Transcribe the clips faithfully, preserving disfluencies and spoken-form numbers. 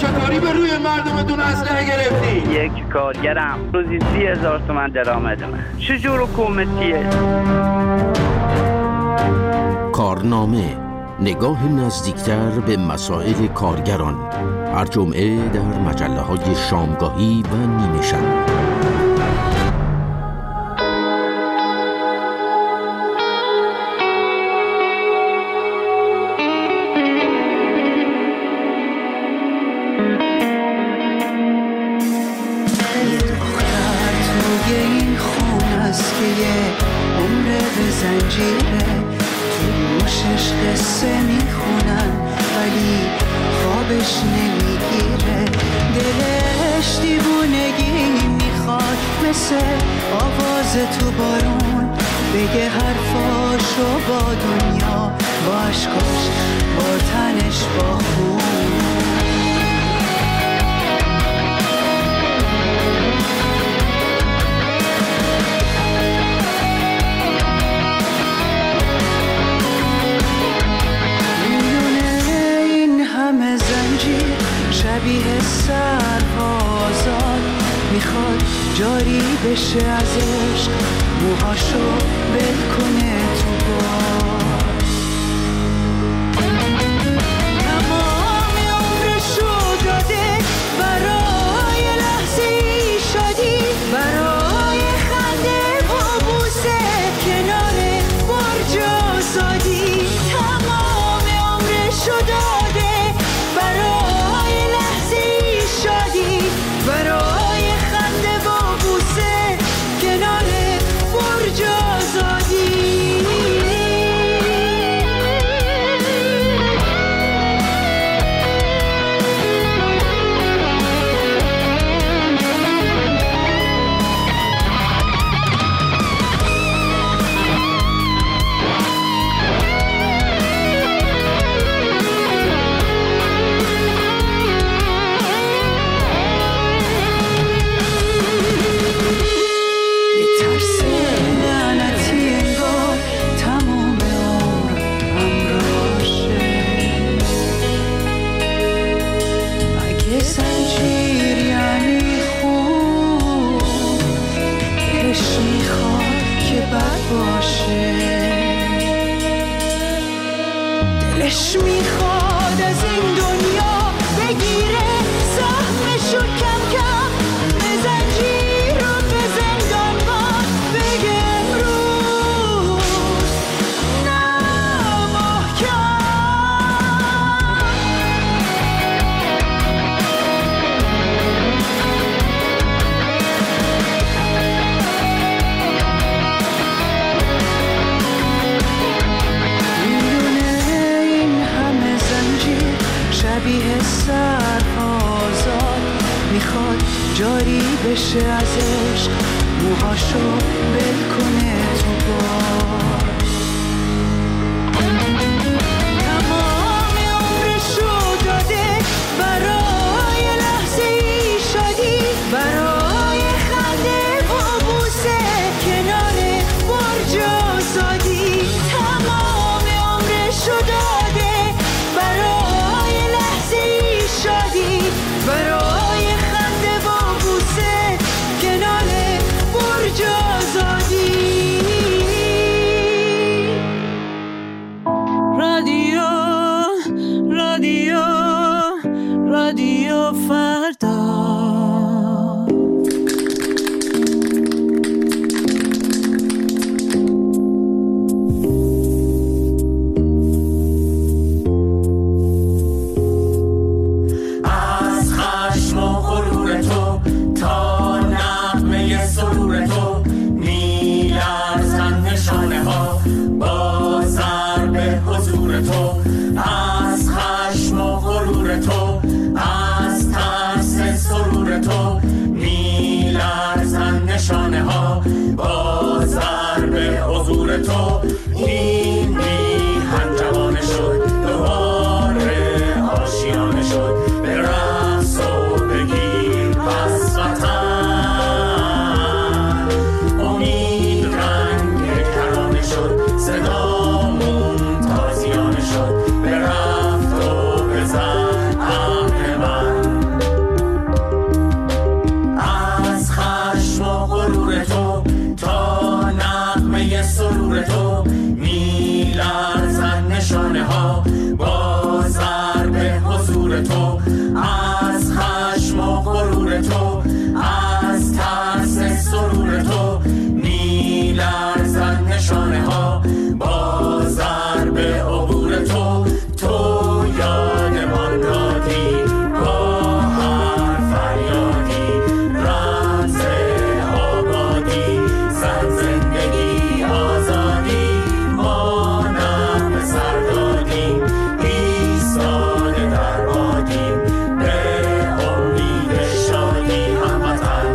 چه کاری به روی مردمتون اسلحه گرفتی؟ یک کارگرم روزی سی هزار تومن درآمد من. چجور حکومتیه؟ کارنامه، نگاه نزدیکتر به مسائل کارگران، هر جمعه در مجله های شامگاهی و نیمه شب. تو بارون بگه حرفاشو با دنیا، با عشقاش، با تنش، با خون. میونه این همه زنجیر شبیه سربازان، میخواد جاری بشه از عشق، موهاشو ول کنه تو بار. تمام عمرشو داده برای لحظه ای شادی، برای خنده و بوسه کنار برج آزادی. تمام عمرشو داده برای لحظه ای شادی، برای دلش میخواد از این دنیا بگیره سهمشو کم کم، به زنجیر و به زندان باد بگه امروز نه محکم. شبیه سربازان میخواد جاری بشه از عشق، موهاشو ول کنه تو بار. تمام عمرشو داده برای لحظه ای شادی، برای خنده و بوسه کنار برج آزادی. تمام عمرشو داده برای شادی، برای خنده و بوسه کنار برج آزادی. رادیو رادیو رادیو فردا. تو این میهن جوانه شد، دوباره آشیانه شد، به رقص و بگیر پس وطن. امید رنگ کرانه شد، صدامون تازیانه شد، به رفت و بزن همه من. غرور تو، از خشم و غرور تو، از ترس سرور تو، میلرزن نشانه ها با ضرب عبور تو. تو یادمان دادی با هر فریادی، رمز آبادی، زن زندگی آزادی، ما نغمه سر دادیم، ایستاده در بادیم، به امید شادی هموطن.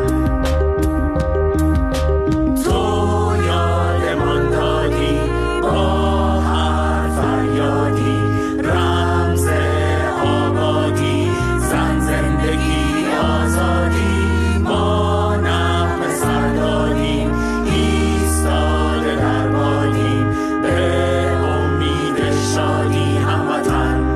تو یادمان دادی با هر فریادی، رمز آبادی، زن زندگی آزادی، ما نغمه سر دادیم، ایستاده در بادیم، به امید شادی هموطن.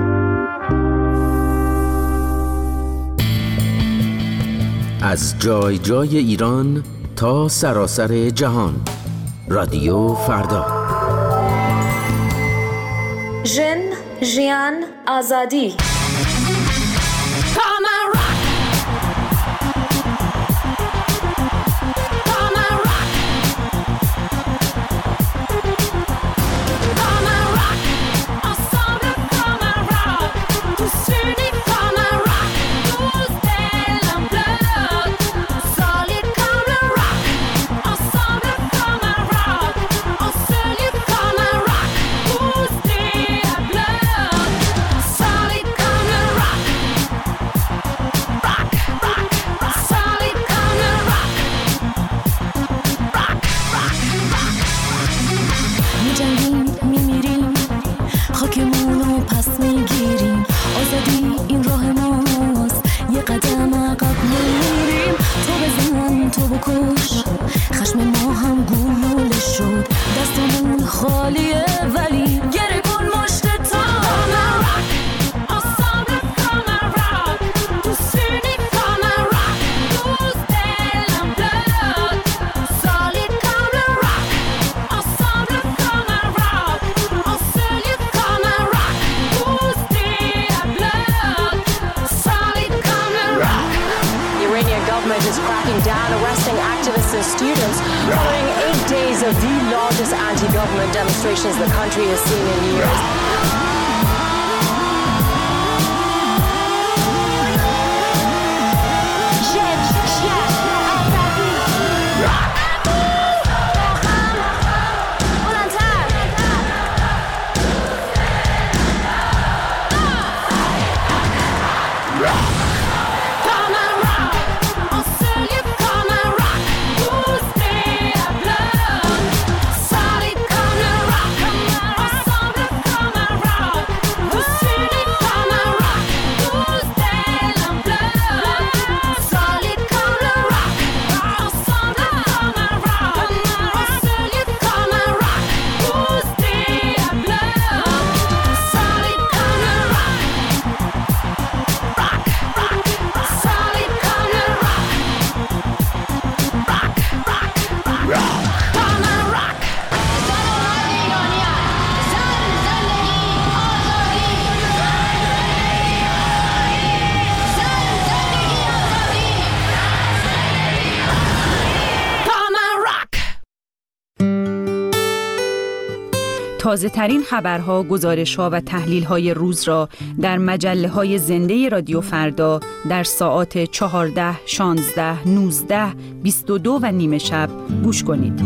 از جای جای ایران تا سراسر جهان، رادیو فردا. ژن، ژیان، آزادی. is cracking down, arresting activists and students following eight days of the largest anti-government demonstrations the country has seen in years. تازه ترین خبرها، گزارش‌ها و تحلیل‌های روز را در مجله‌های زنده رادیو فردا در ساعات چهارده، شانزده، نوزده، بیست و دو و نیمه شب گوش کنید.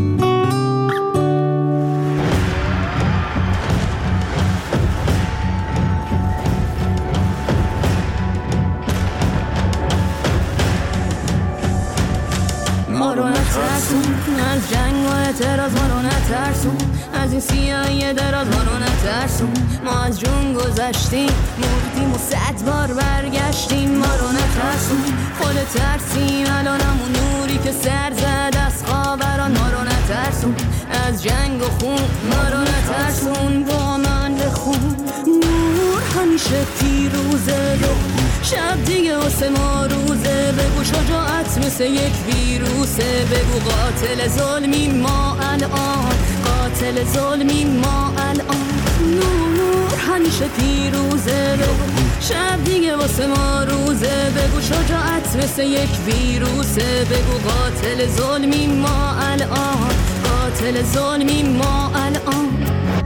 ما رو نترسون از جنگ و اعتراض، ما رو نترسون از این سیاهی دراز، ما رو نترسون. ما از جون گذشتیم، مردیم و صد بار برگشتیم. ما رو نترسون، خود ترسیم الان همون نوری که سر زد از خاوران. ما رو نترسون از جنگ و خون، ما رو نترسون با من بخون. نور همیشه پیروزه رو شب دیگه واسه ما روزه. بگو شجاعت مثل یک ویروسه، بگو قاتل ظلمی ما الان، قاتل ظلمی ما الان. نور همیشه پیروزه، بگو شب دیگه واسه ما روزه، بگو شجاعت مثل یک ویروسه، بگو قاتل ظلمی ما الان، قاتل ظلمی ما الان.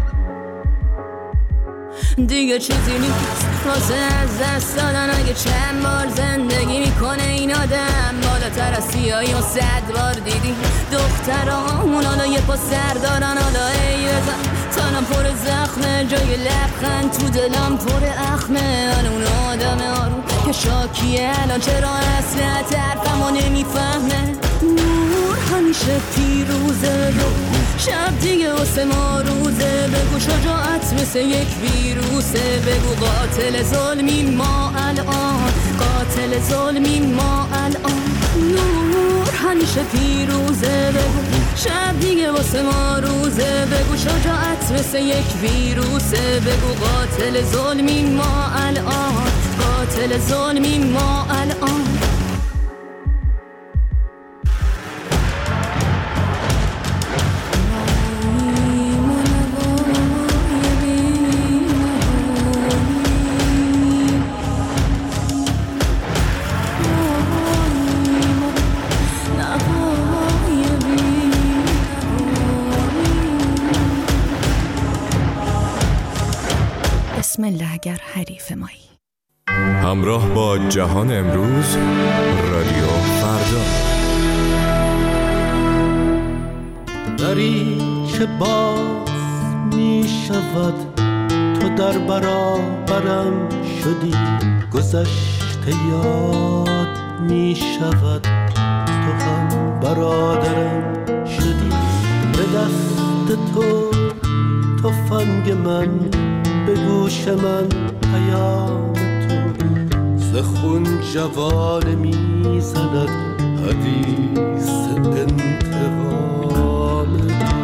دیگه چیزی نیست واسه از دست دادن، اگه چند بار زندگی میکنه این آدم، بالاتر از سیاهی و صد بار دیدی دخترامون حالا یه پا سر دارن، حالا ای بزن تنم پر زخمه، جای لبخند تو دلم پر اخمه، من اون آدم آروم که شاکیه الان چرا اصلا طرفمو نمیفهمه. نور همیشه پیروزه، شب دیگه واسه ما روزه، بگو شجاعت مثل یک ویروسه، بگو قاتل ظلمی ما الان، قاتل ظلمی ما الان. نور همیشه پیروزه، بگو شب دیگه واسه ما روزه، بگو شجاعت مثل یک ویروسه، بگو قاتل ظلمی ما الان، قاتل ظلمی ما الان. بسم الله اگر حریف مایی. همراه با جهان امروز، رادیو فردا. دری که باز می شود، تو در برابرم شدی، گذشته یاد می شود، تو هم برادرم شدی، به دست تو تفنگ من، به گوش من پیام تو، ز خون جوانه می زند حدیث انتقام تو.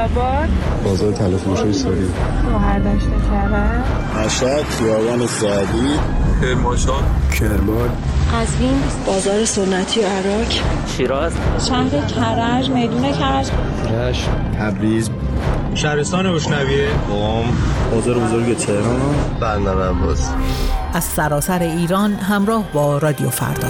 آباد، بازار طلع‌فروشی ساری، شهردشت کرج، مشهد، خیابان سعدی، کرمانشاه، کرمان، قزوین، بازار سنتی عراق، شیراز، شهر کرج، میدون کرج، رشت، تبریز، شهرستان اشنویه، قم، بازار بزرگ تهران، بندر عباس. از سراسر ایران همراه با رادیو فردا.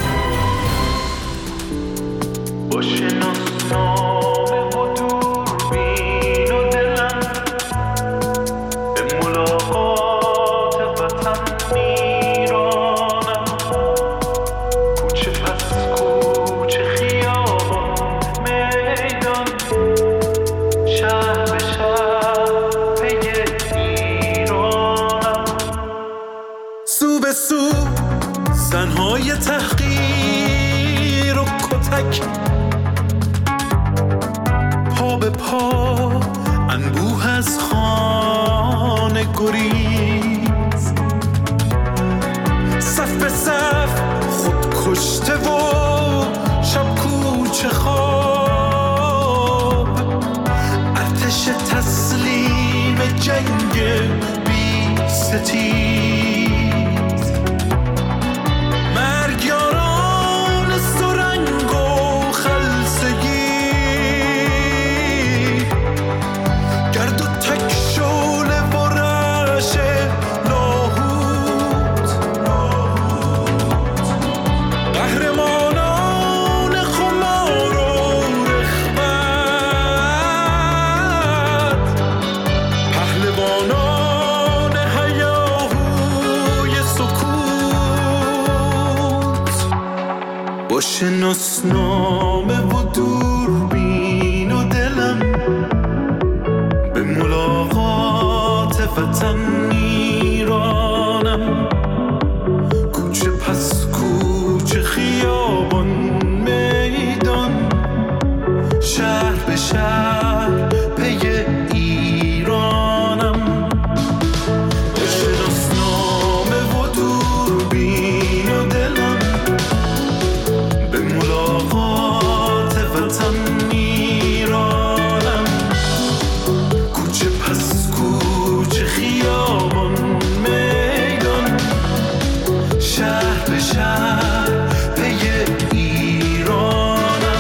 زنهای تحقیر و کتک، پا به پا انبوه از خانه گریز، صف به صف خود کشته و شب کوچه خواب، ارتش تسلیم جنگ بی ستیز، شناسنامه و دوربین و دلم به ملاقات وطن میرانم، کوچه پس کوچه، خیابان میدان، شهر به شهر پی ایرانم. شناسنامه و دوربین و دلم به ملاقات وطن میرانم، کوچه پس کوچه، خیابان میدان، شهر به شهر پی ایرانم.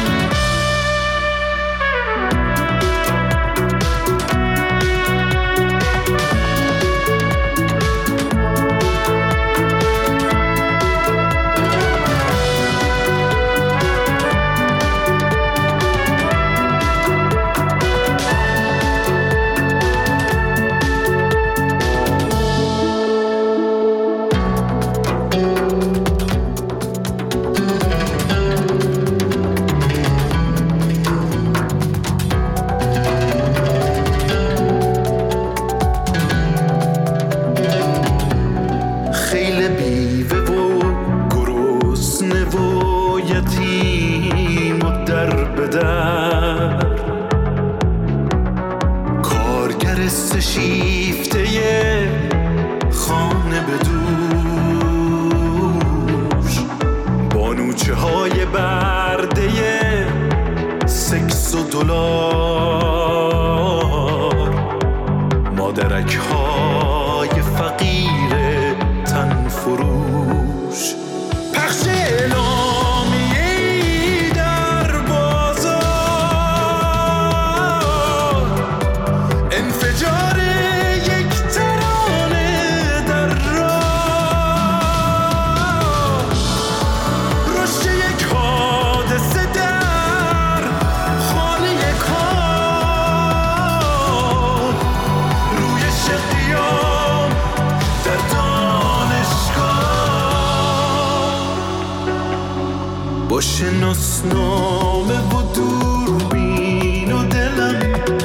شناسنامه و دوربین و دلم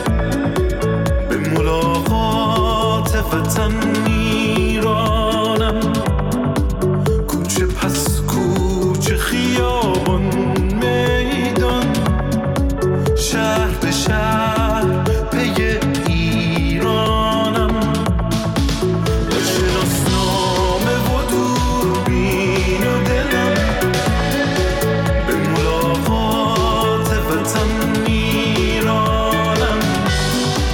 به ملاقات وطن میرانم، کوچه پس کوچه، خیابان میدان، شهر به شهر پی ایرانم. شناسنامه و دوربین و دلم به ملاقات وطن میرانم،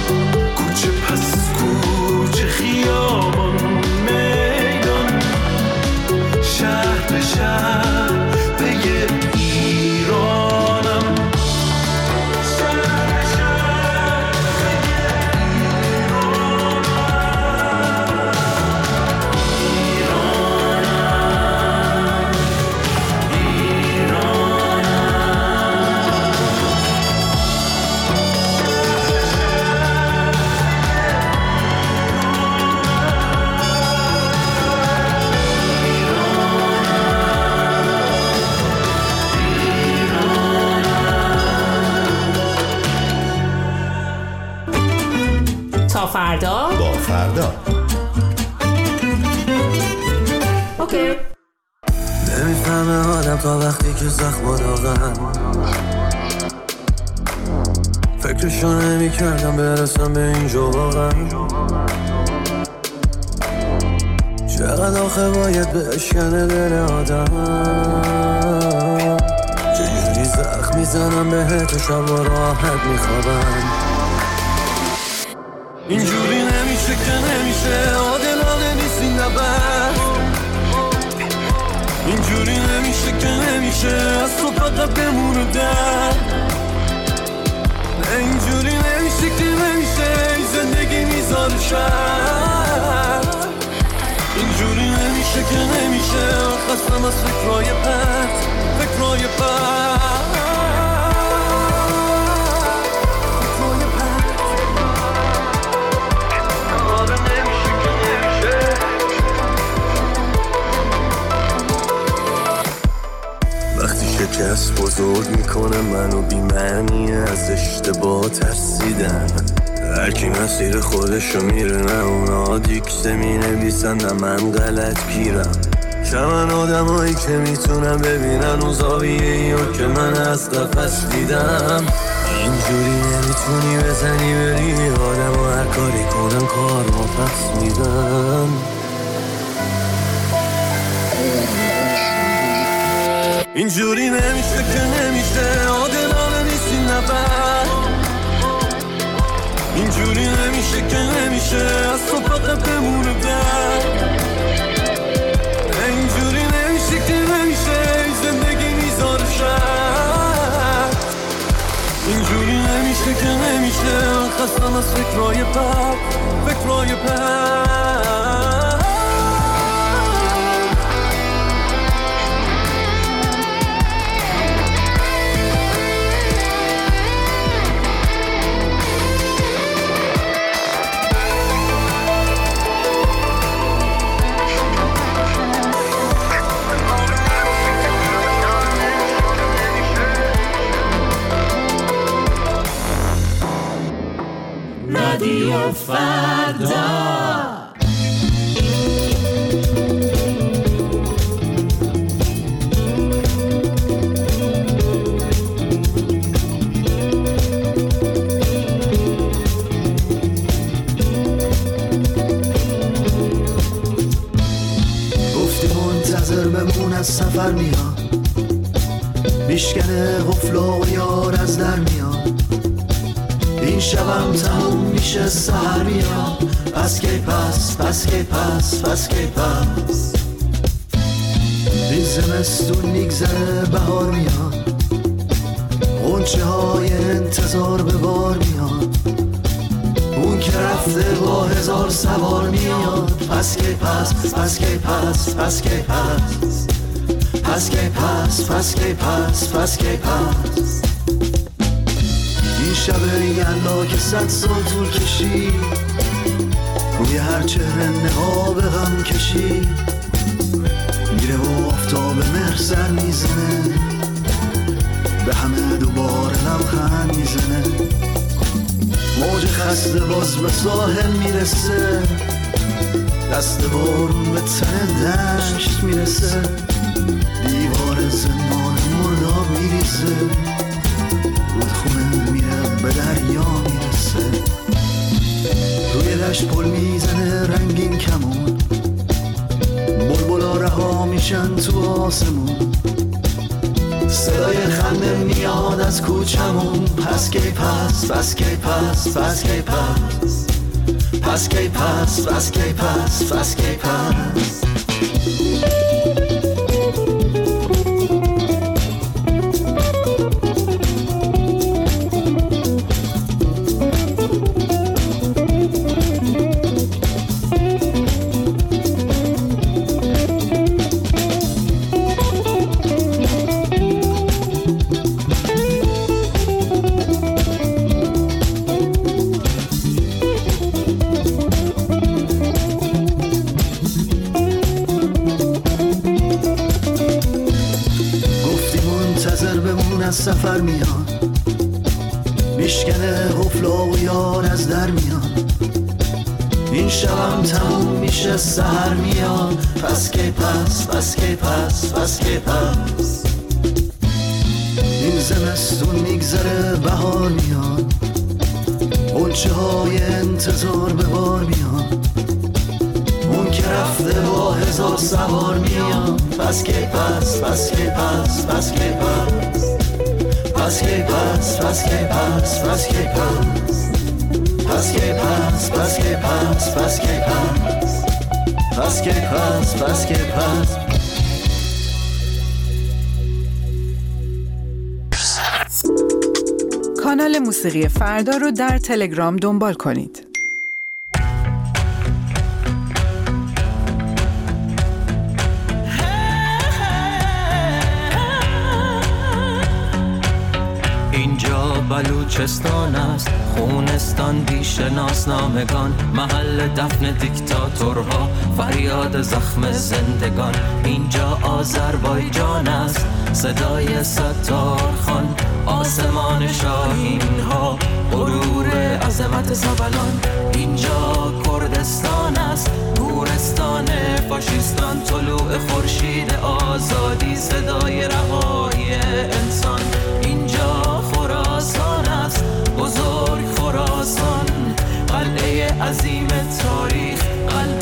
همه آدم تا وقتی که زخم داغن. فکرشو نمی کردم برسم به اینجا واقعا. چقدر آخه باید بشکنه دل آدم. چجوری زخم میزنم بهت و شب و راحت میخوابم. اینجوری نمیشه که نمیشه، عادلانه نیست این نبرد. اینجوری نمیشه که نمیشه، از تو فقط بمونه در. اینجوری نمیشه که نمیشه، این زندگی میذاره شد. اینجوری نمیشه که نمیشه، خستم از فکرهای پرت، فکرهای پرت. شکست بزرگ میکنه منو بی‌معنی، از اشتباه ترسیدن. هرکی مسیر خودشو میره، نه اونا دیکته مینویسن نه من غلط پیرم. کمن آدمایی که میتونن ببینن اون زاویه‌ایو که من از قفس دیدم. اینجوری نمیتونی بزنی بری آدم و هر کاری کنن کار ما پس میدن. اینجوری نمیشه که نمیشه، عادلانه نیست این نبرد. اینجوری نمیشه که نمیشه، از تو فقط بمونه در. اینجوری نمیشه که نمیشه، این زندگی میذاره شد. اینجوری نمیشه که نمیشه، خستم از فکرهای بد، فکرهای بد. رادیو فردا. گفتی منتظر بمون از سفر میاد، میشکنه قفلا و یار از در میاد. این شبم تموم میشه سحر میاد، پس کی پس پس کی پس پس کی پس. این زمستون میگذره بهار میاد، غنچه های انتظار به بار میاد. اون که رفته با هزار سوار میاد، پس کی پس پس کی پس پس کی پس پس کی پس پس کی پس پس کی پس. این شب یلا که صد سال طول کشید، روی هر چهره نقاب غم کشید. میره و آفتاب مهر سر میزنه، به همه دوباره لبخند میزنه. موج خسته باز به ساحل میرسه، دست بارون به تن دشت میرسه. دیوار زمان مرداب میریزه، رودخونه میره به دریا میرسه. روی دشت پل میزنه رنگین کمون، بلبلا رها میشن تو آسمون. صدای خنده میاد از کوچمون، پس کی پس پس کی پس پس کی پس پس کی پس پس کی پس پس کی پس. سفر میاد، میشکنه قفلا و یار از در میاد. این شبم تموم میشه سحر میاد، پس کی پس پس کی پس پس کی پس. این زمستون میگذره بهار میاد، غنچه های انتظار به بار میاد، اون که رفته با هزار سوار میاد، پس کی پس پس کی پس پس کی پس پس کی پس پس کی پس پس کی پس پس کی پس پس کی پس پس کی پس پس کی پس پس کی پس. کانال موسیقی فردا رو در تلگرام دنبال کنید. بلوچستان است، خونستان بیش ناسنامگان، محل دفن دیکتاتورها، فریاد زخم زندگان. اینجا آذربایجان است، صدای ستار خان، آسمان شاهین ها، غرور عظمت زبلان. اینجا کردستان است، گورستان فاشیستان، طلوع خورشید آزادی، صدای رهایی انسان. اینجا خراسان است، بزرگ خراسان، قلعه عظیم تاریخ، قلب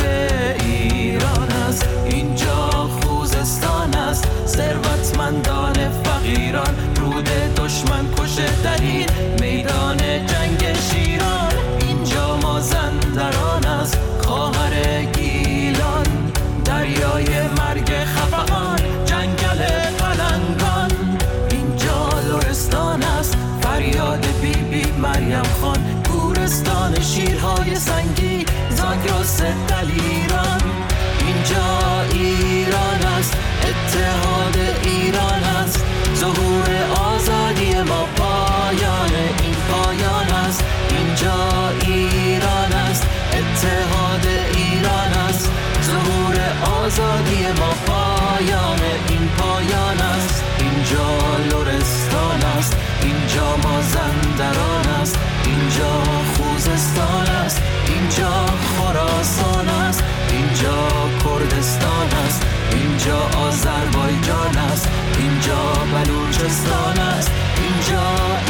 ایران است. اینجا خوزستان است، ثروتمندان فقیران، رود دشمن کشه درید، میدان جنگ شیران. اینجا مازندران است، خواهر گیلان، دریای مرگ خفقان، جنگل پلنگان. اینجا لرستان است، فریاد بی بی مریم خان، گورستان شیرهای سنگی، زاگرس دلیران. اینجا ایران است، اتحاد ایران است، ظهور آزادی ما، پایان این پایان است. اینجا ایران است، اتحاد ایران است، ظهور آزادی ما، پایان این پایان است. اینجا لرستان است، اینجا مازندران است، اینجا خوزستان است، اینجا خراسان است، اینجا کردستان است، اینجا آذربایجان است، اینجا بلوچستان است، اینجا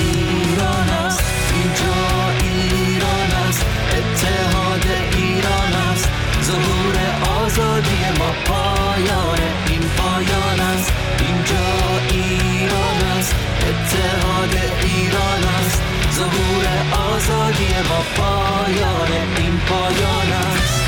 ایران است، اینجا ایران است، اتحاد ایران است، ظهور آزادی ما، پایان این پایان است. اینجا ایران است، اتحاد ایران است، ظهور آزادی ما، پایان این پایان است.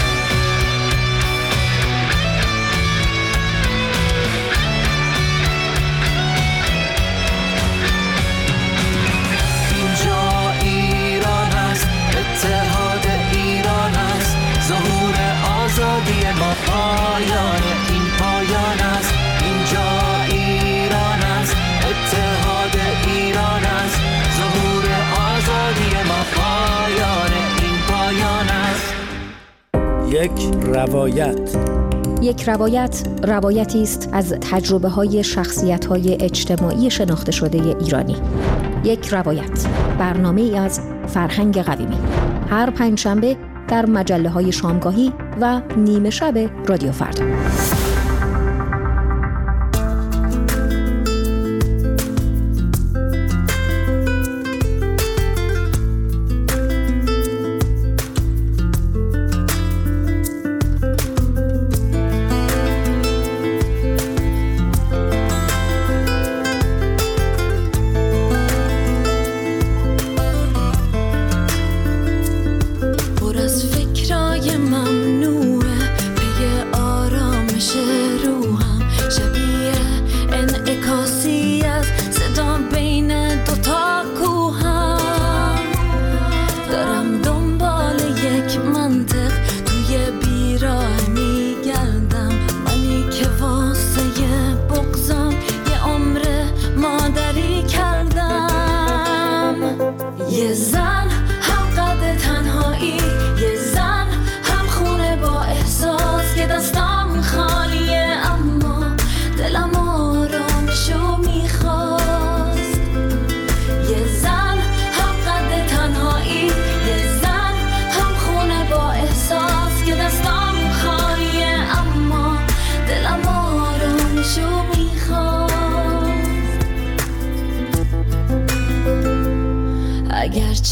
اینجا ایران است، اتحاد ایران است، ظهور آزادی ما، پایان این پایان است. اینجا ایران است، اتحاد ایران است، ظهور آزادی ما، پایان این پایان است. یک روایت. یک روایت روایتی است از تجربه های شخصیت های اجتماعی شناخته شده ایرانی. یک روایت، برنامه ای از فرهنگ قویمی، هر پنجشنبه در مجله های شامگاهی و نیمه شب رادیو فردا. پر از فکرای ممنوعه، پی آرامش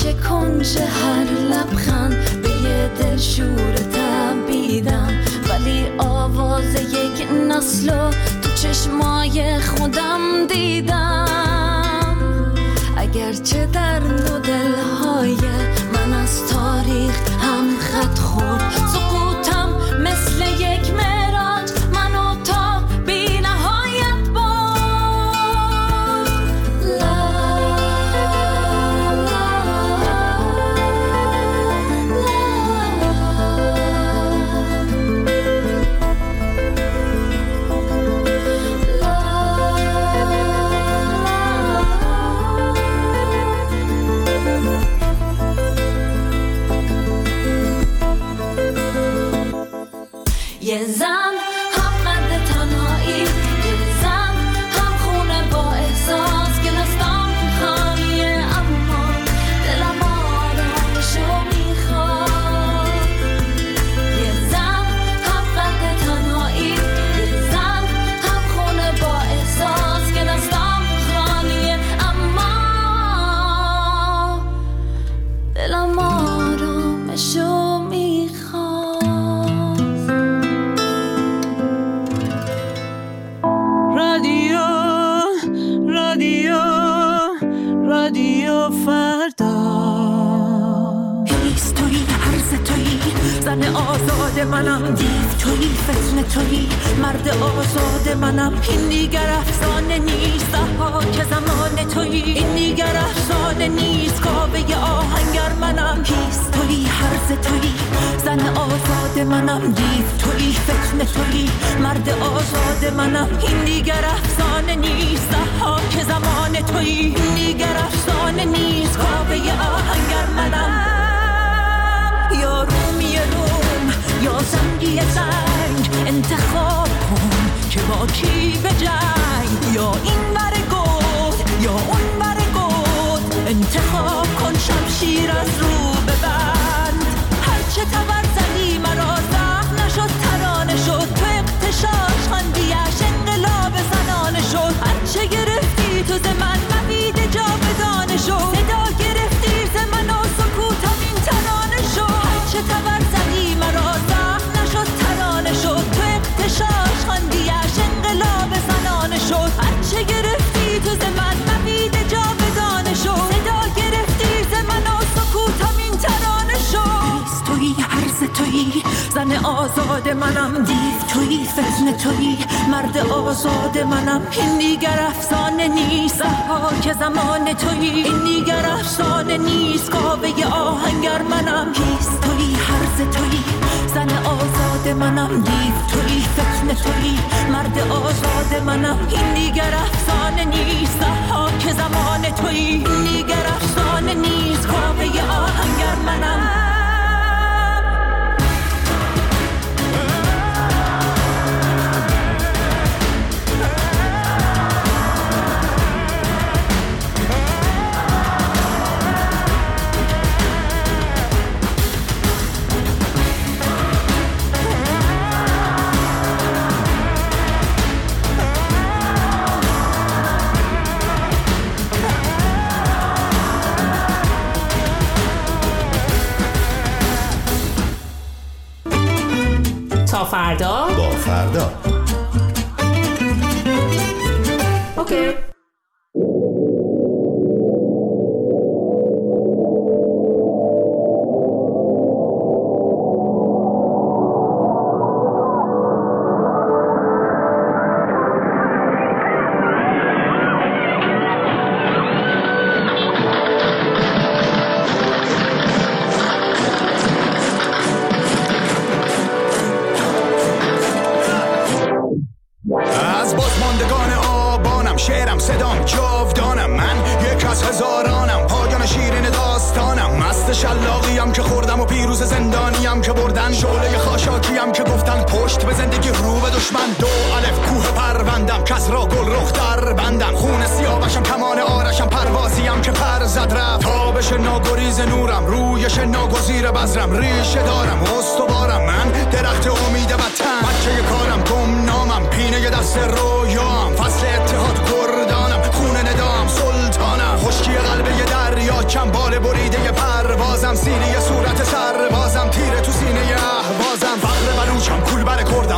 گوشه کنج هر لبخند به یه دل شور تبیدم، ولی آواز یک نسلو تو چشمای خودم دیدم. اگرچه در نودل‌های من از تاریخ هم خط خورد، سقوطم مثل یک معراج منو تا بی نهایت برد. لا یه زن هم قد تنهایی، یه زن هم خونه با احساس که دستم خالیه اما دلم آرامشو میخواد. یه زن هم قد تنهایی، یه زن هم خونه با احساس که دستم خالیه اما دلم آرامشو میخواد. رادیو رادیو رادیو فردا. هیست تویی، هرز تویی، زن آزاد منم، دیو تویی، فتنه تویی، مرد آزاد منم. این دیگر افسانه نیست، که زمان تویی. این دیگر افسانه نیست، کاوه آهنگر منم. هیست تویی، هرز تویی، زن آزاد منم، دیو تویی، فتنه تویی، مرد آزاد منم. این دیگر افسانه نیست، که زمان تویی. این دیگر افسانه نیست، کاوه آهنگر منم. یا رومی روم یا زنگی زنگ، انتخاب کن که با کی به جنگ. یا این ور گود یا اون ور گود، انتخاب کن شمشیر از رو ببند. هرچه تبر زدی مرا زخم نشد، ترانه شد. تو اقتشاش خاندیش انقلاب زنانه شد. هرچه گرفتی تو ز من مبید جاودانه شد. صدا گرفتی ز من و سکوتم این ترانه شد. هرچه تبر زدی مرا زخم نشد، ترانه شد. تو اقتشاش خاندیش انقلاب زنانه شد. هرچه گرفتی تو ز من مبید جاودانه شد. صدا گرفتی ز من و سکوتم این ترانه شد. تویی، هرز تویی، زن آزاد منم، دیو تویی، فتنه تویی، مرد آزاد منم. این دیگر افسانه نیست، که زمان تویی. این دیگر افسانه نیست، کاوه آهنگر منم. هیست تویی، هرز تویی، زن آزاد منم، دیو تویی، فتنه تویی، مرد آزاد منم. این دیگر افسانه نیست، که زمان تویی. این دیگر افسانه نیست، کاوه آهنگر منم. تا فردا با فردا. اوکی. صدام جاودانم، من یک از هزارانم، پایان شیرین داستانم. مست شلاقیم که خوردم و پیروز زندانیم که بردن، شعله خاشاکیم که گفتن پشت به زندگی رو به دشمن. دو الف کوه پروندم، کس را گل رخ در بندم. خون سیاوشم کمان آرشم، پروازیم که پر زد رفت. تابش ناگریز نورم، رویش ناگزیر بذرم. ریشه دارم استوارم، من درخت امید وطن. بچه کارم گمنامم، پینه دست رویام. فصل اتحاد کردانم، خون ندام سلطانم. خشکی قلب یه دریا، چنبال بریده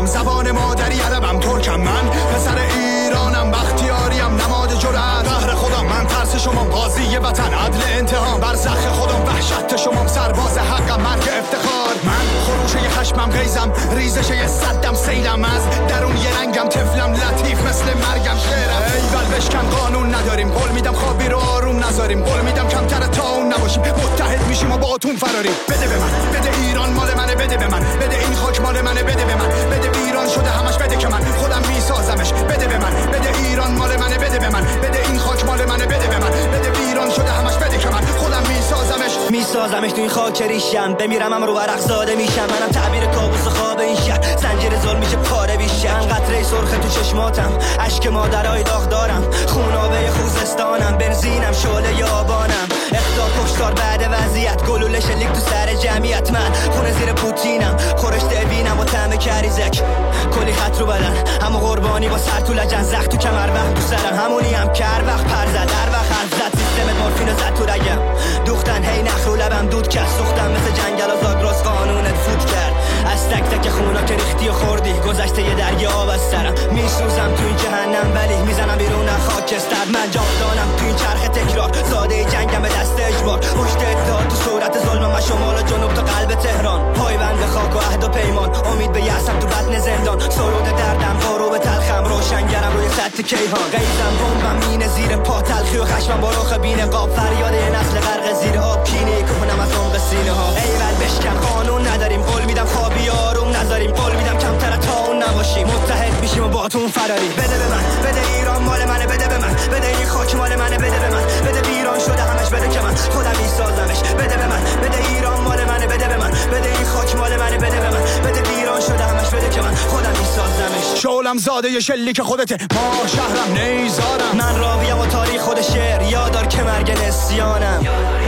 زبان مادری عربم ترکم، من پسر ایرانم، بختیاریم نماد جرأت، قهر خودم من، ترس شما قاضی وطن، عدل انتقام، برزخ خودم وحشت شما، سرباز حقم، مرگ افتخار، من خروشه خشمم، غیزم ریزشه صدم، سیلم از درون یه رنگم، طفلم لطیف مثل مرگم، شعرم ایول بشکن، قانون نداریم، قول میدم خوابی رو آروم نذاریم، قول میدم کمتر تا اون نباشیم، متحد میشیم و با اتون فراریم. بده به من، بده ایران مال منه، بده به من، بده این خاک مال منه، بده به من، بده ایران شده همش، بده که من خودم میسازمش، بده به من، بده ایران مال منه، بده به من، بده این خاک مال منه، بده به من، بده ایران شده همش، بده که من خودم میسازمش میسازمش تو این خاک ریشم، بمیرم هم رو ورق زاده میشم، منم تعبیر کابوس خواب این شهر، زنجیر ظلم میشه پاره بیشم، قطره سرخ تو چشماتم، اشک مادرای داغ دارم، خونابه خوزستانم، بنزینم شعله یابانم، اخطار کشتار بعد وضعیت، گلوله شلیک تو سر جمعیت، من خونه زیر پوتینم، خورش دلبینم و طعم کریزک، کلی خط رو بدن، همو قربانی با سر تو لجن، زخ تو کمر وقت تو سرم، همونی هم کر وقت پر زد، در وقت حرف زد، سیستم مورفینو زد تو رگم، دوختن هی نخ رو لبم دود کس، سوختم مثل جنگل و زاگراس، قانونت فوت کرد، از تک تک خونا که ریختی و خوردی، گذشته یه دریا آب از سرم، میسوزم تو این جهنم ولی میزنم بیرون خاکستر، من جاودانم تو این چرخ تکرار، ساده جنگم به دست اجبار، پشت اتحاد تو صورت ظلمم، از شمال و جنوب تا قلب تهران، پایبند خاک و عهد و پیمان، امید به یأسم تو بطن زندان، سرود دردم غروب تلخم، روشنگرم روی سطح کیهان، غیظم بمبم مینه زیر پا، تلخی و خشمم با رخ بی نقاب، فریاد یه نسل غرق زیر آب، کینه کنم از عمق سینه ها، ایول بشکن، قانون نداریم، قول میدم خوابی آروم نذاریم، قول میدم کمتر تا اون نباشیم، متحد میشیم و با تو فراری. بده به من، بده ایران مال منه، بده به من، بده این خاک مال منه، بده به من، بده ایران شده همش، بده که من خودم میسازمش، بده به من، بده ایران مال منه، بده به من، بده این خاک مال منه، بده به من، بده ایران شده همش، بده که من خودم میسازمش. شعلم زاده ی شلیک خودته، ما شهرم نیزارم، من راویم و تاریخ خود شعر، یادار که مرگ نسیانم،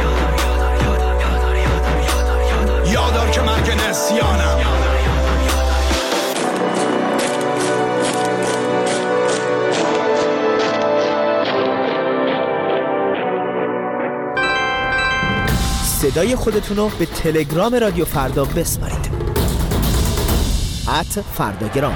یادار که مرگ نسیانم. صدای خودتون رو به تلگرام رادیو فردا بسپارید. ات فرداگرام.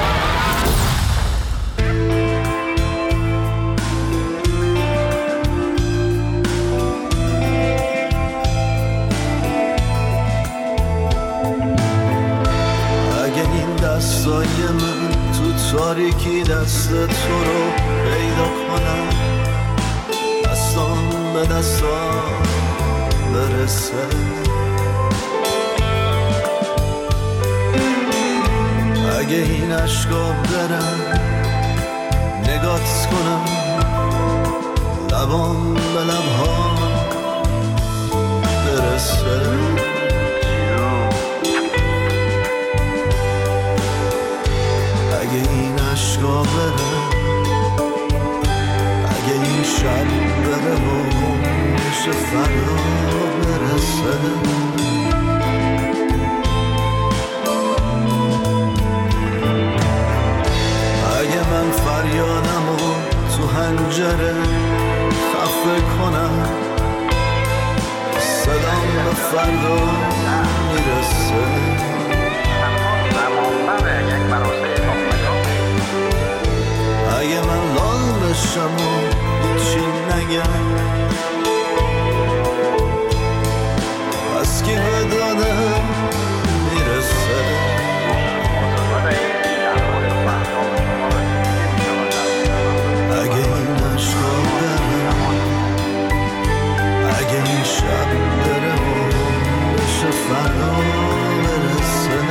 اگه این دستای من تو تاریکی دست تو رو پیدا کنم، دستان به دستان برسه، اگه این عشقا برم نگات کنم، لبان به لبها برسه، اگه این عشقا برم، اگه این شب بره و میشه فردا برسه، اگه من فریادمو تو حنجره خفه کنم، صدام به فردا میرسه، اگه من لال بشم و هیچی نگم، پس که به دادم میرسه، اگه این عشقا برم، اگه این شب بره و بشه فردا برسه،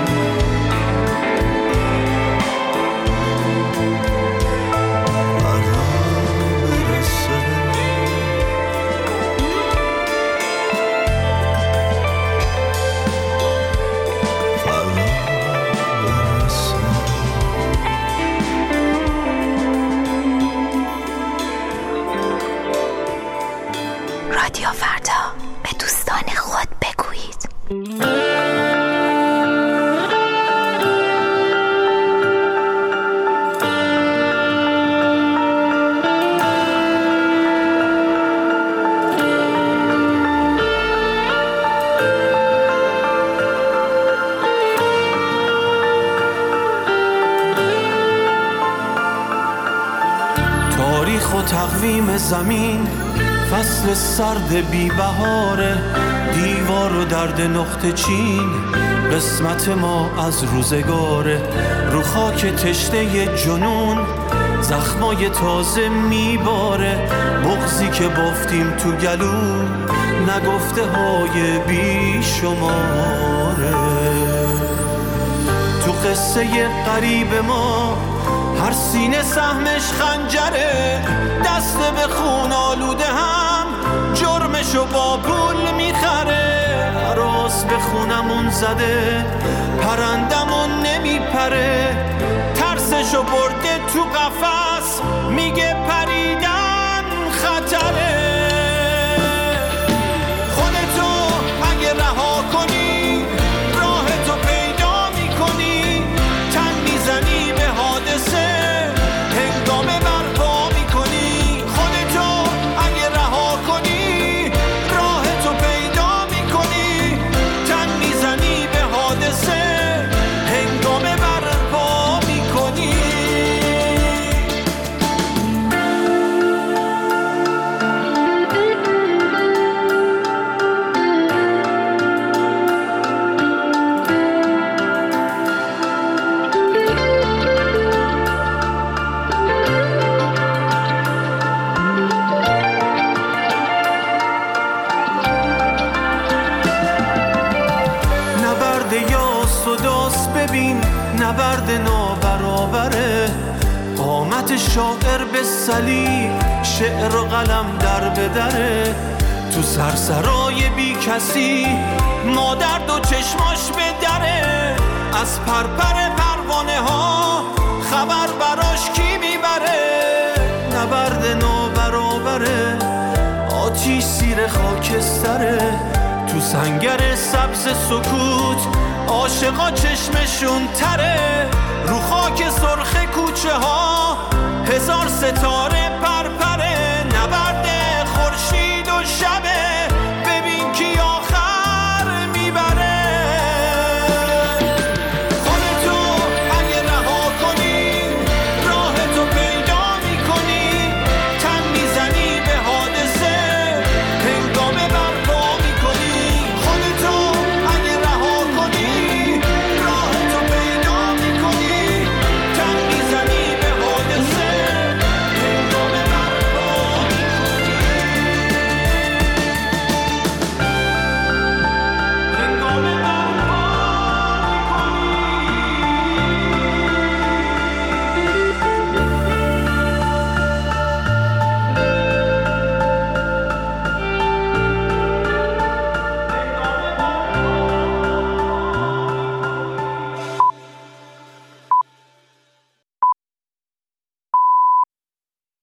رادیو فردا، به دوستان خود بگویید. تاریخ و تقویم زمین فصل سرد بی بهاره، دیوار و درد نقطه چین قسمت ما از روزگاره. رو خاک تشنه جنون زخمای تازه میباره، بغضی که بافتیم تو گلو نگفته های بی شماره. تو قصه قریب ما هر سینه سهمش خنجره، دست به خون آلوده هم جرمشو با پول میخره. عراس به خونمون زده پرندمون نمیپره، ترسشو برده تو قفس میگه پریدن خطره. خودتو اگه رها کنی راهتو پیدا میکنی، تن میزنی به حادثه هنگامه برپا میکنی. خودتو اگه رها کنی راهتو پیدا میکنی، تن میزنی به حادثه هنگامه برپا میکنی. نبرد نابرابره، قامت شاعر به صلیب شعر و قلم در بدره. تو سرسرای بی کسی مادر و چشماش به دره، از پرپر پروانه ها خبر براش کی میبره. نبرد نابرابره، آتیش زیر خاکستره. تو سنگر سبز سکوت عاشقا چشمشون تره، رو خاک سرخ کوچه ها هزار ستاره